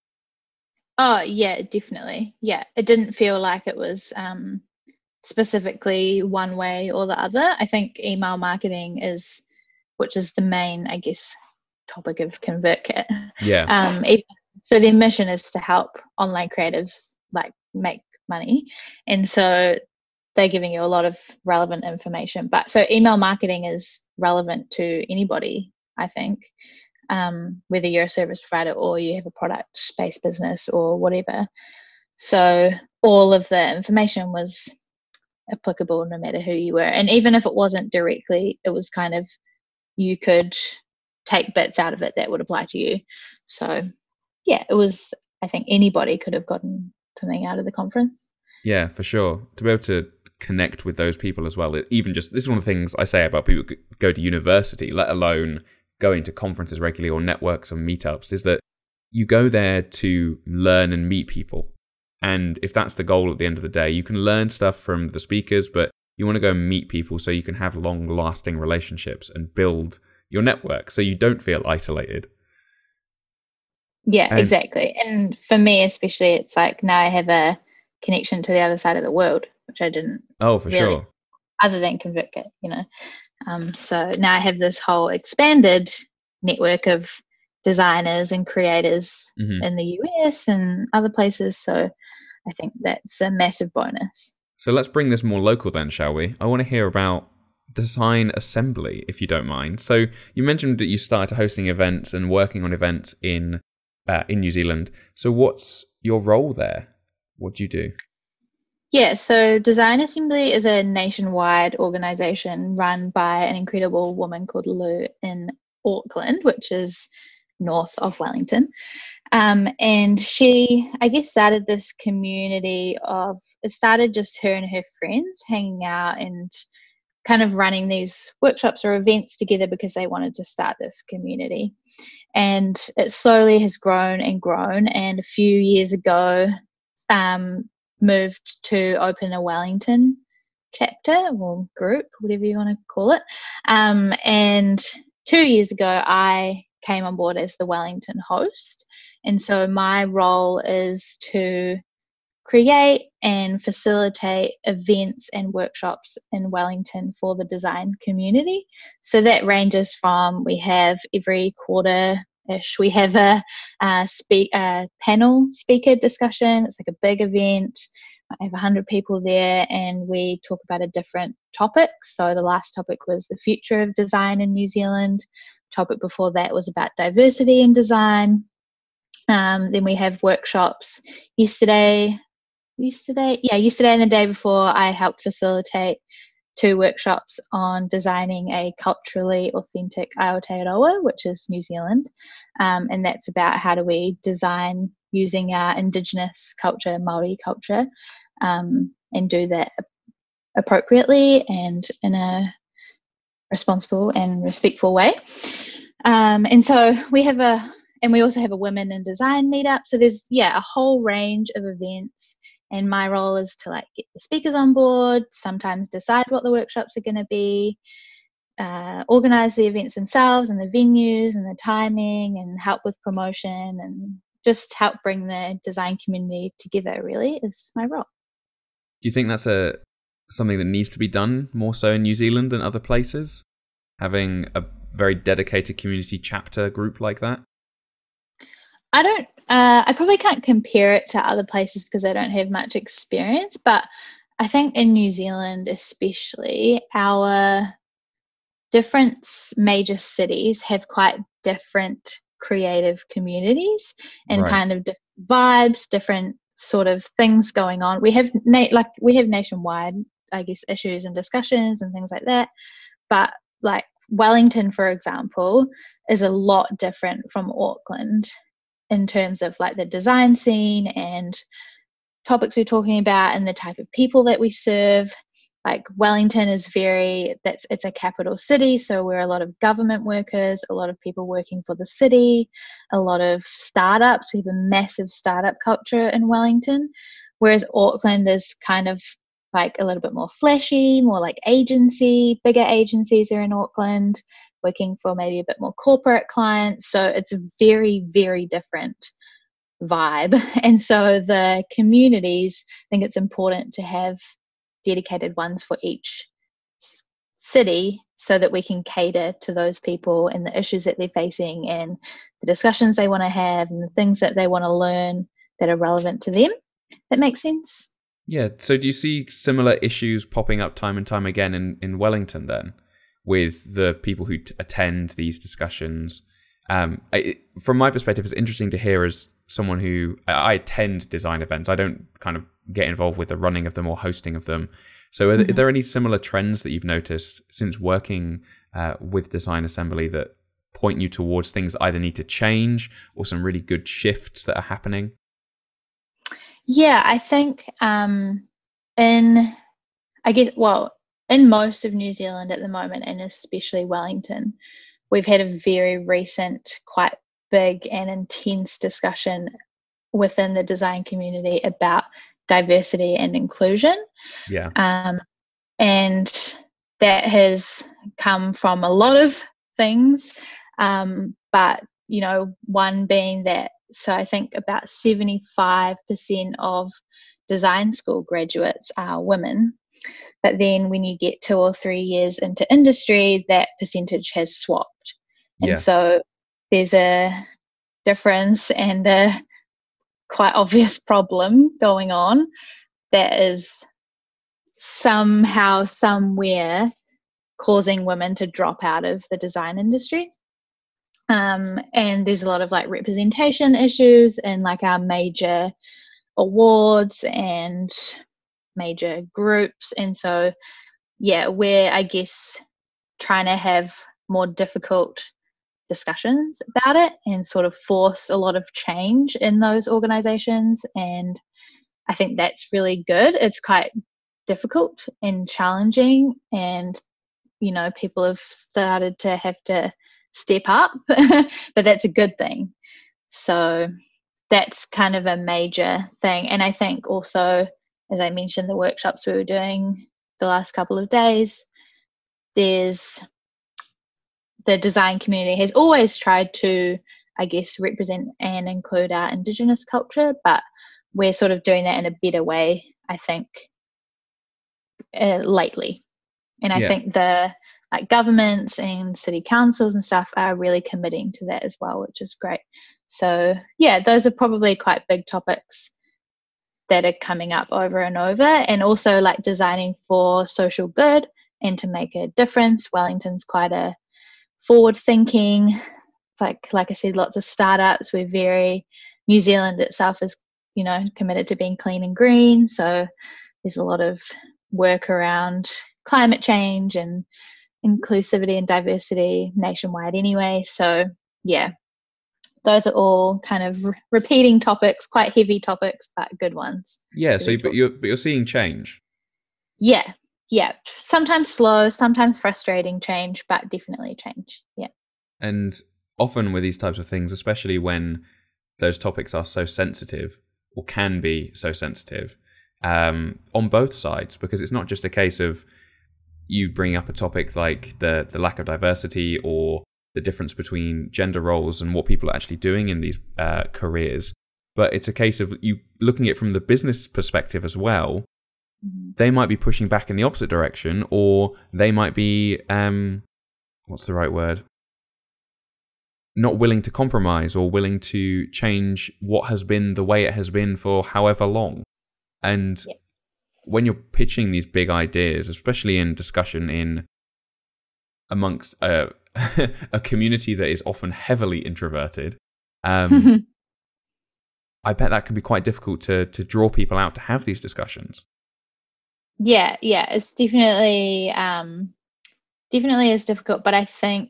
Oh yeah, definitely. Yeah, it didn't feel like it was um, specifically one way or the other. I think email marketing is, which is the main, I guess, topic of ConvertKit. Yeah. Um, so their mission is to help online creatives like make money, and so they're giving you a lot of relevant information. But so email marketing is relevant to anybody, I think, um, whether you're a service provider or you have a product-based business or whatever. So all of the information was applicable no matter who you were, and even if it wasn't directly, it was kind of, you could take bits out of it that would apply to you. So yeah, it was, I think anybody could have gotten something out of the conference. Yeah, for sure. To be able to connect with those people as well. It, even just, this is one of the things I say about people who go to university, let alone going to conferences regularly or networks or meetups, is that you go there to learn and meet people. And if that's the goal at the end of the day, you can learn stuff from the speakers, but you want to go and meet people so you can have long-lasting relationships and build your network so you don't feel isolated. Yeah, and, exactly. And for me especially, it's like now I have a connection to the other side of the world, which I didn't oh for really, sure, other than ConvertKit, you know. Um, so now I have this whole expanded network of designers and creators mm-hmm. in the U S and other places. So I think that's a massive bonus. So let's bring this more local then, shall we? I want to hear about Design Assembly, if you don't mind. So you mentioned that you started hosting events and working on events in uh, in New Zealand. So what's your role there? What do you do? Yeah, so Design Assembly is a nationwide organisation run by an incredible woman called Lou in Auckland, which is north of Wellington. Um, and she, I guess, started this community of, it started just her and her friends hanging out and kind of running these workshops or events together because they wanted to start this community. And it slowly has grown and grown. And a few years ago, um, moved to open a Wellington chapter or group, whatever you want to call it. Um, and two years ago, I came on board as the Wellington host. And so my role is to create and facilitate events and workshops in Wellington for the design community. So that ranges from, we have every quarter ish. We have a, a, speak, a panel speaker discussion. It's like a big event. I have one hundred people there, and we talk about a different topic. So the last topic was the future of design in New Zealand. The topic before that was about diversity in design. Um, then we have workshops. Yesterday, yesterday, yeah, yesterday and the day before, I helped facilitate two workshops on designing a culturally authentic Aotearoa, which is New Zealand. Um, and that's about how do we design using our Indigenous culture, Māori culture, um, and do that appropriately and in a responsible and respectful way. Um, and so we have a, and we also have a women in design meetup. So there's, yeah, a whole range of events. And my role is to like get the speakers on board, sometimes decide what the workshops are going to be, uh, organize the events themselves and the venues and the timing, and help with promotion, and just help bring the design community together, really, is my role. Do you think that's a something that needs to be done more so in New Zealand than other places? Having a very dedicated community chapter group like that? I don't, uh, I probably can't compare it to other places because I don't have much experience, but I think in New Zealand especially, our different major cities have quite different creative communities and Right. kind of different vibes, different sort of things going on. We have na- like we have nationwide, I guess, issues and discussions and things like that, but like Wellington, for example, is a lot different from Auckland in terms of like the design scene and topics we're talking about and the type of people that we serve. Like Wellington is very, that's it's a capital city, so we're a lot of government workers, a lot of people working for the city, a lot of startups. We have a massive startup culture in Wellington, whereas Auckland is kind of like a little bit more flashy, more like agency. Bigger agencies are in Auckland, working for maybe a bit more corporate clients. So it's a very, very different vibe. And so the communities, I think it's important to have dedicated ones for each city so that we can cater to those people and the issues that they're facing and the discussions they want to have and the things that they want to learn that are relevant to them. That makes sense? Yeah. So do you see similar issues popping up time and time again in, in Wellington then, with the people who t- attend these discussions? Um, I, from my perspective, it's interesting to hear as someone who I attend design events. I don't kind of get involved with the running of them or hosting of them. So are, mm-hmm. are there any similar trends that you've noticed since working uh, with Design Assembly that point you towards things that either need to change or some really good shifts that are happening? Yeah, I think um, in, I guess, well, in most of New Zealand at the moment, and especially Wellington, we've had a very recent, quite big and intense discussion within the design community about diversity and inclusion. Yeah. Um, and that has come from a lot of things, um, but, you know, one being that, so I think about seventy-five percent of design school graduates are women. But then when you get two or three years into industry, that percentage has swapped. And yeah. so there's a difference and a quite obvious problem going on that is somehow, somewhere causing women to drop out of the design industry. Um, and there's a lot of like representation issues in like our major awards and major groups. And so, yeah, we're, I guess, trying to have more difficult discussions about it and sort of force a lot of change in those organizations. And I think that's really good. It's quite difficult and challenging. And, you know, people have started to have to step up, but that's a good thing. So that's kind of a major thing. And I think also, as I mentioned, the workshops we were doing the last couple of days, there's the design community has always tried to, I guess, represent and include our Indigenous culture, but we're sort of doing that in a better way, I think, uh, lately. And I yeah. think the like governments and city councils and stuff are really committing to that as well, which is great. So yeah, those are probably quite big topics that are coming up over and over. And also like designing for social good and to make a difference. Wellington's quite a forward thinking, like like I said, lots of startups. We're very, New Zealand itself is, you know, committed to being clean and green. So there's a lot of work around climate change and inclusivity and diversity nationwide anyway. So yeah, those are all kind of re- repeating topics, quite heavy topics, but good ones. Yeah. So, but you're but you're seeing change. Yeah, yeah. Sometimes slow, sometimes frustrating change, but definitely change. Yeah. And often with these types of things, especially when those topics are so sensitive or can be so sensitive, um, on both sides, because it's not just a case of you bring up a topic like the the lack of diversity or the difference between gender roles and what people are actually doing in these uh, careers, but it's a case of you looking at it from the business perspective as well. Mm-hmm. They might be pushing back in the opposite direction, or they might be, um, what's the right word? Not willing to compromise or willing to change what has been the way it has been for however long. And yeah. when you're pitching these big ideas, especially in discussion in amongst a, a community that is often heavily introverted, um, I bet that can be quite difficult to to draw people out to have these discussions. Yeah, yeah, it's definitely um, definitely is difficult, but I think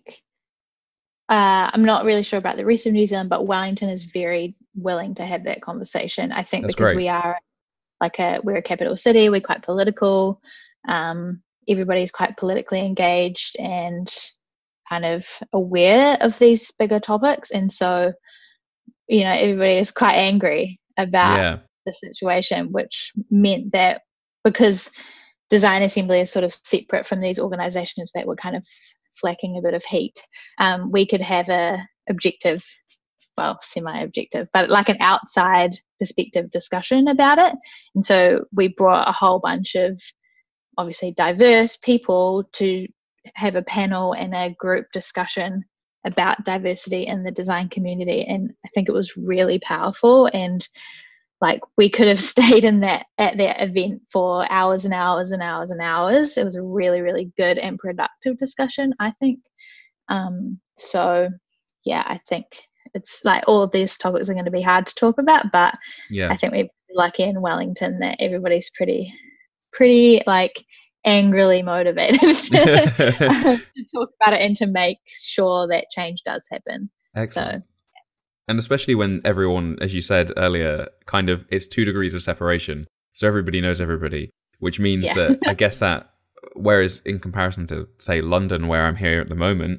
uh, I'm not really sure about the rest of New Zealand, but Wellington is very willing to have that conversation. I think That's because great. we are like a we're a capital city, we're quite political. Um, everybody's quite politically engaged and kind of aware of these bigger topics, and so you know everybody is quite angry about yeah. the situation, which meant that because Design Assembly is sort of separate from these organizations that were kind of flacking a bit of heat, um, we could have a objective, well, semi-objective, but like an outside perspective discussion about it. And so we brought a whole bunch of obviously diverse people to have a panel and a group discussion about diversity in the design community. And I think it was really powerful. And like we could have stayed in that at that event for hours and hours and hours and hours. It was a really, really good and productive discussion, I think. Um, so yeah, I think it's like all of these topics are going to be hard to talk about, but yeah. I think we're lucky in Wellington that everybody's pretty, pretty like angrily motivated to, um, to talk about it and to make sure that change does happen. Excellent. So, and especially when everyone, as you said earlier, kind of it's two degrees of separation, so everybody knows everybody, which means yeah. that I guess that whereas in comparison to say London, where I'm here at the moment,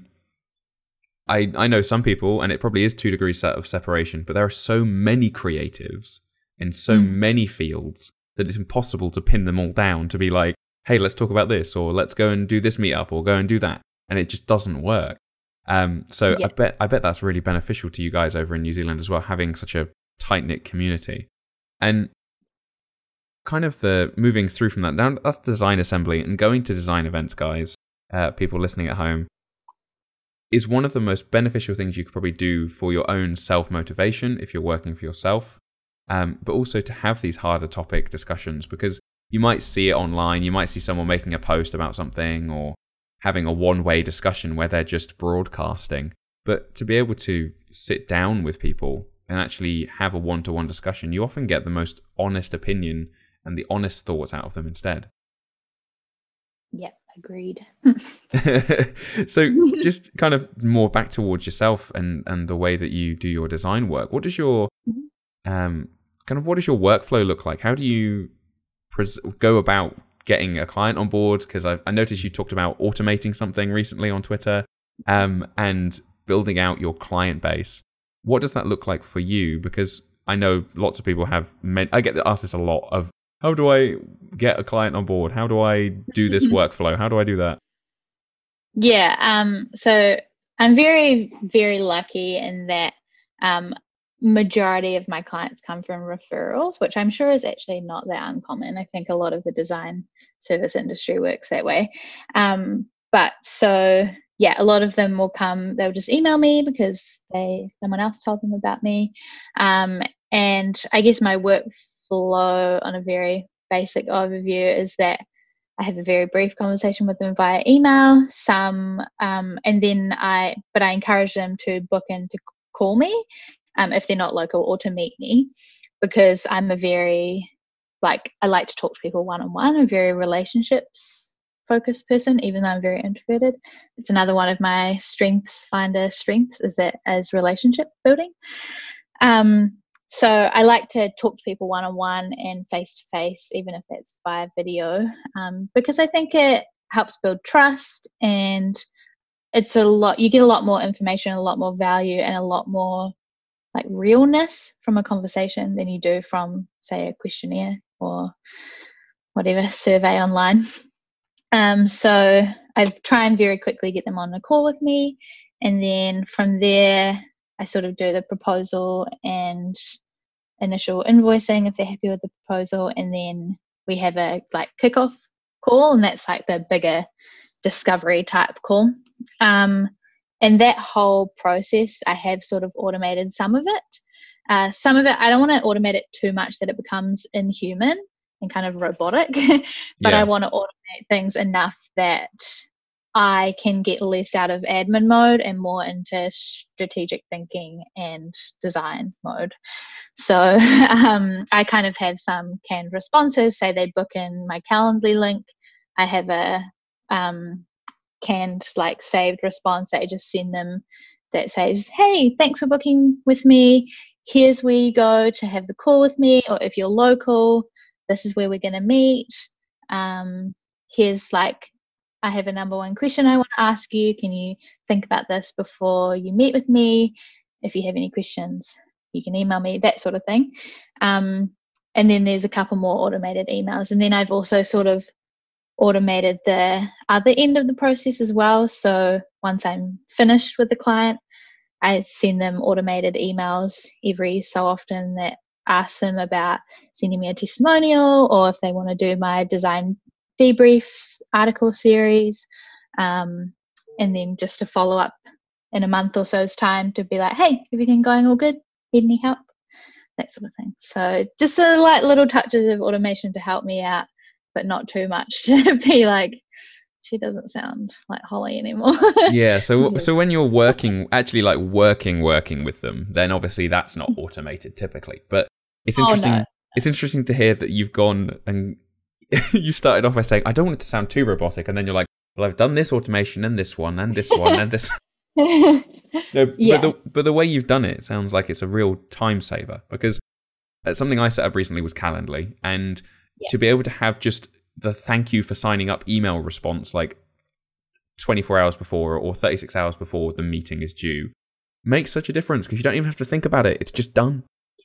I, I know some people, and it probably is two degrees of separation, but there are so many creatives in so mm. many fields that it's impossible to pin them all down to be like, hey, let's talk about this, or let's go and do this meetup, or go and do that. And it just doesn't work. Um, so yeah. I bet I bet that's really beneficial to you guys over in New Zealand as well, having such a tight-knit community. And kind of the moving through from that, now that's Design Assembly, and going to design events, guys, uh, people listening at home, is one of the most beneficial things you could probably do for your own self-motivation if you're working for yourself, um, but also to have these harder topic discussions, because you might see it online, you might see someone making a post about something or having a one-way discussion where they're just broadcasting, but to be able to sit down with people and actually have a one-to-one discussion, you often get the most honest opinion and the honest thoughts out of them instead. Yeah. Agreed. So just kind of more back towards yourself and, and the way that you do your design work. What does your um kind of what does your workflow look like? How do you pres- go about getting a client on board? Because I, I noticed you talked about automating something recently on Twitter, um, and building out your client base. What does that look like for you? Because I know lots of people have. Men- I get asked this a lot of, how do I get a client on board? How do I do this workflow? How do I do that? Yeah, um, so I'm very, very lucky in that um, majority of my clients come from referrals, which I'm sure is actually not that uncommon. I think a lot of the design service industry works that way. Um, but so yeah, a lot of them will come, they'll just email me because they someone else told them about me. Um, and I guess my workflow on a very basic overview is that I have a very brief conversation with them via email, some, um, and then I, but I encourage them to book in to call me um, if they're not local, or to meet me, because I'm a very, like, I like to talk to people one-on-one, a very relationships focused person, even though I'm very introverted. It's another one of my strengths, finder strengths, is that as relationship building. Um, so I like to talk to people one-on-one and face-to-face, even if that's via video, um, because I think it helps build trust, and it's a lot, you get a lot more information, a lot more value, and a lot more like realness from a conversation than you do from, say, a questionnaire or whatever survey online. Um, so I try and very quickly get them on a call with me, and then from there I sort of do the proposal and initial invoicing if they're happy with the proposal, and then we have a like kickoff call, and that's like the bigger discovery type call. Um, and that whole process I have sort of automated some of it. Uh, some of it I don't want to automate it too much that it becomes inhuman and kind of robotic, but Yeah. I want to automate things enough that I can get less out of admin mode and more into strategic thinking and design mode. So um, I kind of have some canned responses. Say they book in my Calendly link, I have a um, canned like saved response that I just send them that says, hey, thanks for booking with me. Here's where you go to have the call with me, or if you're local, this is where we're going to meet. Um, here's like, I have a number one question I want to ask you. Can you think about this before you meet with me? If you have any questions, you can email me, that sort of thing. Um, and then there's a couple more automated emails. And then I've also sort of automated the other end of the process as well. So once I'm finished with the client, I send them automated emails every so often that ask them about sending me a testimonial, or if they want to do my design debrief article series, um, and then just to follow up in a month or so's time to be like, hey, everything going all good? Need any help? That sort of thing. So just a like little touches of automation to help me out, but not too much to be like, she doesn't sound like Holly anymore. Yeah, so so when you're working, actually like working, working with them, then obviously that's not automated typically. But it's interesting. Oh, no. It's interesting to hear that you've gone and you started off by saying, I don't want it to sound too robotic, and then you're like, well, I've done this automation and this one and this one and this. No, Yeah. but the but the way you've done it sounds like it's a real time saver, because something I set up recently was Calendly, and Yeah. to be able to have just the thank you for signing up email response like twenty-four hours before or thirty-six hours before the meeting is due makes such a difference, because you don't even have to think about it. It's just done.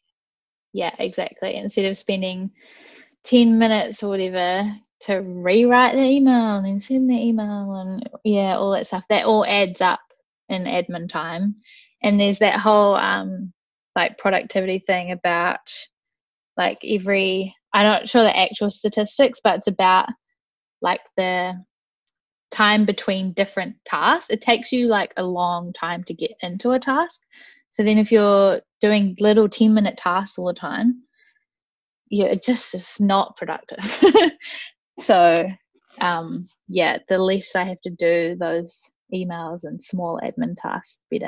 Yeah, exactly. Instead of spending ten minutes or whatever to rewrite the email and then send the email and yeah, all that stuff, that all adds up in admin time. And there's that whole um like productivity thing about like every, I'm not sure the actual statistics, but it's about like the time between different tasks. It takes you like a long time to get into a task. So then if you're doing little ten minute tasks all the time, yeah, it just is not productive. So um yeah, the less I have to do those emails and small admin tasks, better.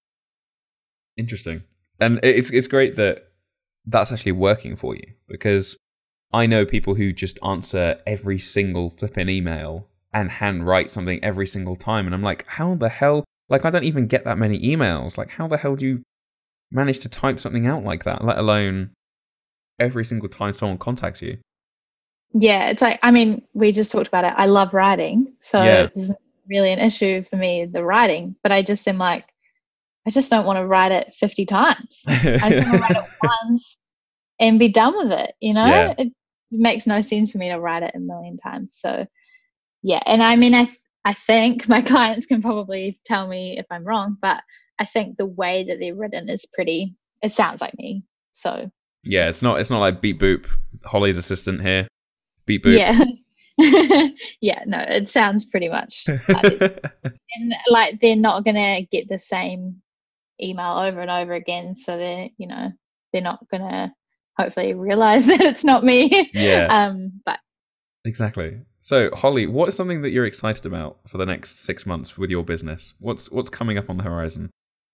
Interesting. And it's it's great that that's actually working for you, because I know people who just answer every single flipping email and handwrite something every single time, and I'm like, how the hell, like I don't even get that many emails, like how the hell do you manage to type something out like that, let alone every single time someone contacts you? Yeah, it's like, I mean, we just talked about it. I love writing, so Yeah. it's really an issue for me, the writing, but I just am like, I just don't want to write it fifty times. I just want to write it once and be done with it, you know? Yeah. It makes no sense for me to write it a million times. So yeah, and I mean, I th- I think my clients can probably tell me if I'm wrong, but I think the way that they're written is pretty, it sounds like me. So Yeah, it's not it's not like beep boop, Holly's assistant here. Beep boop. yeah. Yeah, no, it sounds pretty much like it. And like they're not gonna get the same email over and over again, so they're, you know, they're not gonna hopefully realize that it's not me. Yeah, um but exactly. So, Holly, what is something that you're excited about for the next six months with your business? What's what's coming up on the horizon?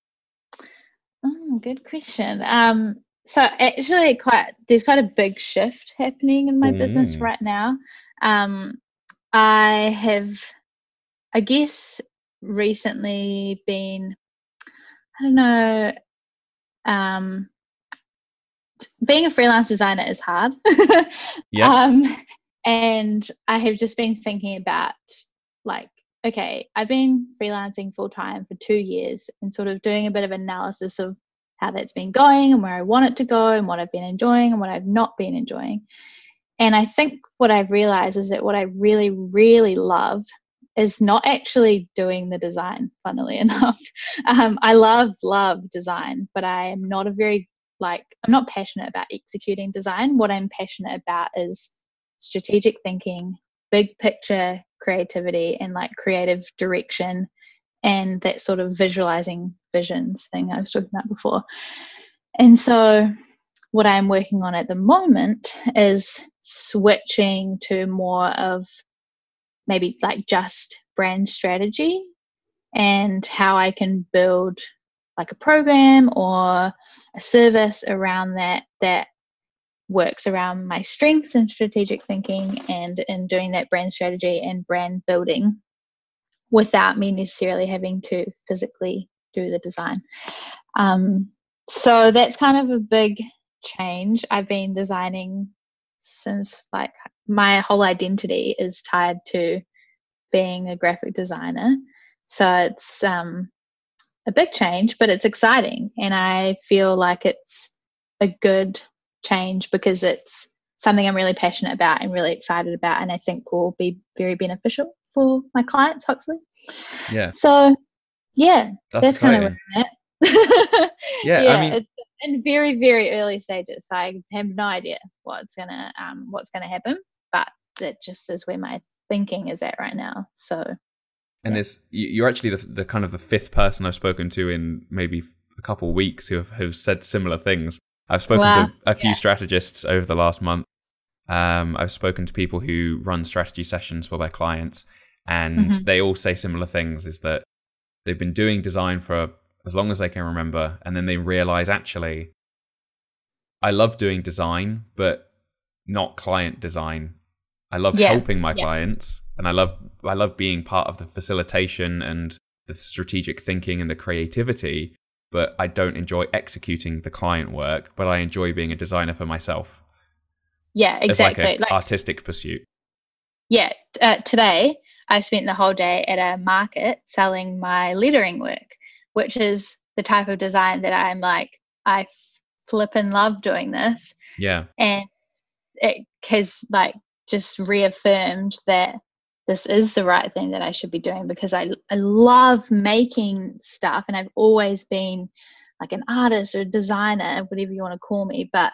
oh, good question. Um so actually quite there's quite a big shift happening in my business Mm. right now. um I have, I guess, recently been, I don't know, um being a freelance designer is hard. Yeah. um, and I have just been thinking about, like, okay, I've been freelancing full time for two years and sort of doing a bit of analysis of how that's been going and where I want it to go and what I've been enjoying and what I've not been enjoying. And I think what I've realized is that what I really, really love is not actually doing the design, funnily enough. Um, I love, love design, but I am not a very, like, I'm not passionate about executing design. What I'm passionate about is strategic thinking, big picture creativity, and like creative direction, and that sort of visualizing visions thing I was talking about before. And so what I'm working on at the moment is switching to more of maybe like just brand strategy and how I can build like a program or a service around that that works around my strengths in strategic thinking and in doing that brand strategy and brand building without me necessarily having to physically do the design. Um, so that's kind of a big change. I've been designing since, like, my whole identity is tied to being a graphic designer. So it's um, a big change, but it's exciting. And I feel like it's a good change because it's something I'm really passionate about and really excited about, and I think will be very beneficial for my clients, hopefully. Yeah. So, yeah, that's, that's kind of where I'm at. Yeah, yeah, I mean, it's in very, very early stages. So I have no idea what's gonna um what's gonna happen, but that just is where my thinking is at right now. So, and yeah. it's you're actually the, the kind of the fifth person I've spoken to in maybe a couple of weeks who have, have said similar things. I've spoken Wow. to a few Yeah. strategists over the last month. Um, I've spoken to people who run strategy sessions for their clients, and Mhm. they all say similar things, is that they've been doing design for as long as they can remember, and then they realize, actually, I love doing design, but not client design. I love Yeah. helping my Yeah. clients, and I love I love being part of the facilitation and the strategic thinking and the creativity, but I don't enjoy executing the client work, but I enjoy being a designer for myself. Yeah, exactly. It's like an Like, artistic pursuit. yeah, uh, today I spent the whole day at a market selling my lettering work, which is the type of design that I'm like, I flip and love doing this. Yeah. And it has like just reaffirmed that this is the right thing that I should be doing, because I, I love making stuff, and I've always been like an artist or a designer, whatever you want to call me. But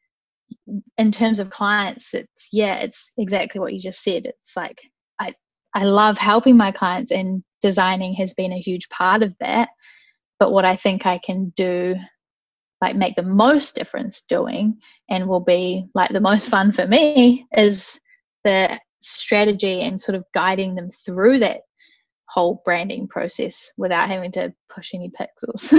in terms of clients, it's, yeah, it's exactly what you just said. It's like, I, I love helping my clients, and designing has been a huge part of that. But what I think I can do, like make the most difference doing, and will be like the most fun for me, is the strategy and sort of guiding them through that whole branding process without having to push any pixels.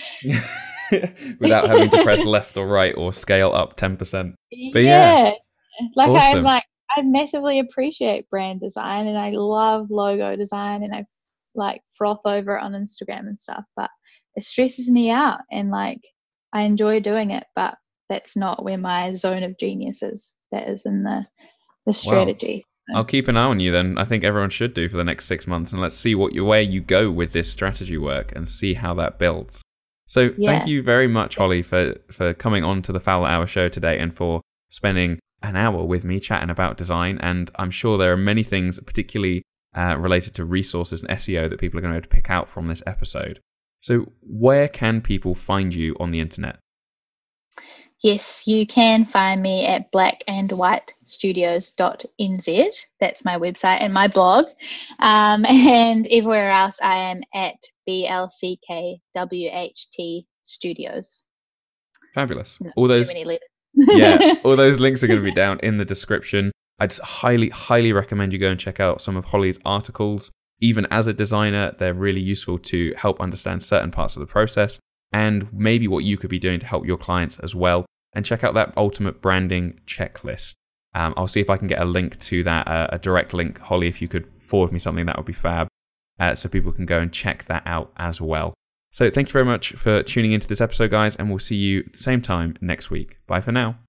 Without having to press left or right or scale up ten percent. But yeah, yeah, like awesome. I'm like, I massively appreciate brand design, and I love logo design, and I like froth over it on Instagram and stuff, but it stresses me out, and like I enjoy doing it, but that's not where my zone of genius is. That is in the the strategy. Well, I'll keep an eye on you then. I think everyone should do for the next six months, and let's see what you, where you go with this strategy work and see how that builds. So Yeah. Thank you very much, Holly, for, for coming on to the Fowler Hour show today, and for spending an hour with me chatting about design. And I'm sure there are many things, particularly uh, related to resources and S E O, that people are going to pick out from this episode. So where can people find you on the internet? Yes, you can find me at black and white studios dot n z. That's my website and my blog. Um, and everywhere else, I am at B L C K W H T Studios. Fabulous. No, all those, too many letters. yeah, all those links are going to be down in the description. I'd highly, highly recommend you go and check out some of Holly's articles. Even as a designer, they're really useful to help understand certain parts of the process and maybe what you could be doing to help your clients as well. And check out that ultimate branding checklist. Um, I'll see if I can get a link to that, uh, a direct link. Holly, if you could forward me something, that would be fab. Uh, so people can go and check that out as well. So thank you very much for tuning into this episode, guys, and we'll see you at the same time next week. Bye for now.